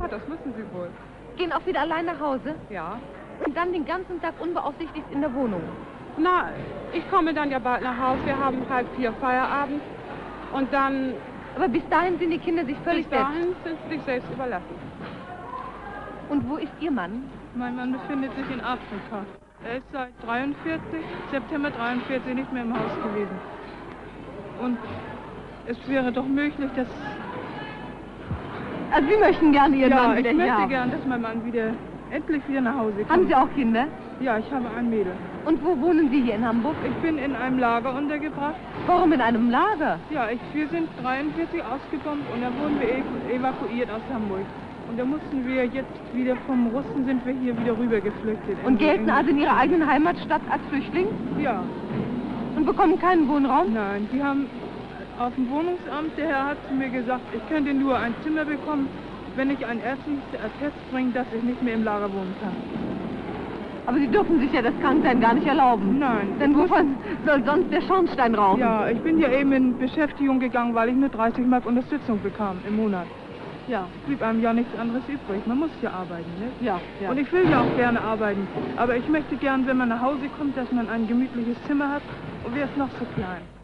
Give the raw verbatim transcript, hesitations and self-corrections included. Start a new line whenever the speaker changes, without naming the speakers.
das müssen Sie wohl.
Gehen auch wieder allein nach Hause?
Ja.
Und dann den ganzen Tag unbeaufsichtigt in der Wohnung?
Na, ich komme dann ja bald nach Hause. Wir haben halb vier Feierabend. Und dann...
Aber bis dahin sind die Kinder sich völlig
bis dahin
selbst...
sind sie sich selbst überlassen.
Und wo ist Ihr Mann?
Mein Mann befindet sich in Afrika. Er ist seit dreiundvierzig, September dreiundvierzig nicht mehr im Haus gewesen. Und es wäre doch möglich, dass...
Also Sie möchten gerne Ihren
ja,
Mann wieder
ich
hier
möchte
haben.
gern, dass mein Mann wieder endlich wieder nach Hause kommt.
Haben Sie auch Kinder?
Ja, ich habe ein Mädel.
Und wo wohnen Sie hier in Hamburg?
Ich bin in einem Lager untergebracht.
Warum in einem Lager?
Ja, ich, wir sind dreiundvierzig ausgebombt und da wurden wir ev- evakuiert aus Hamburg. Und da mussten wir jetzt wieder vom Russen sind wir hier wieder rüber geflüchtet.
Und gelten also in Ihrer eigenen Heimatstadt als Flüchtling?
Ja.
Und bekommen keinen Wohnraum?
Nein, die haben auf dem Wohnungsamt, der Herr hat zu mir gesagt, ich könnte nur ein Zimmer bekommen, wenn ich ein ärztliches Attest bringe, dass ich nicht mehr im Lager wohnen kann.
Aber Sie dürfen sich ja das Kranksein gar nicht erlauben.
Nein.
Denn wovon soll sonst der Schornstein rauchen?
Ja, ich bin ja eben in Beschäftigung gegangen, weil ich nur dreißig Mark Unterstützung bekam im Monat. Ja, es blieb einem ja nichts anderes übrig. Man muss ja arbeiten, ne?
Ja, ja.
Und ich will ja auch gerne arbeiten. Aber ich möchte gern, wenn man nach Hause kommt, dass man ein gemütliches Zimmer hat. Und wäre es noch so klein.